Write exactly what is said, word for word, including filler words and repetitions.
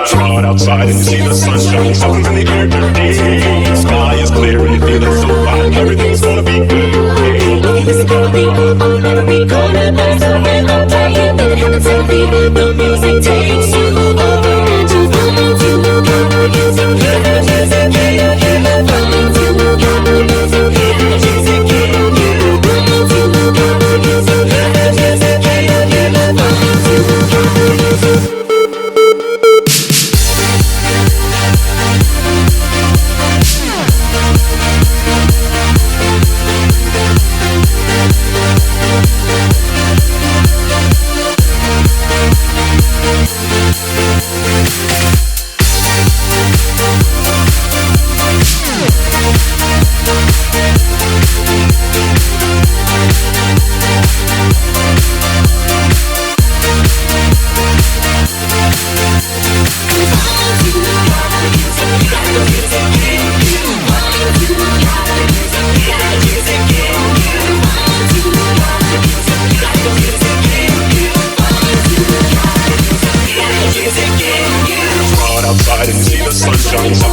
Out outside and you see the sunshine, something's in the air today. Sky is clear and you're feeling so fine. Everything's gonna be good. It's gonna be, oh, never be gonna be. So when I'm playing, then it happens to me. The music takes you over and you fall into the music. Hear the music, hear, hear the falling to the music. Hear the music, hear, you falling to the music. Hear the music, hear, hear the falling to the music. Outside and you see the sunshine.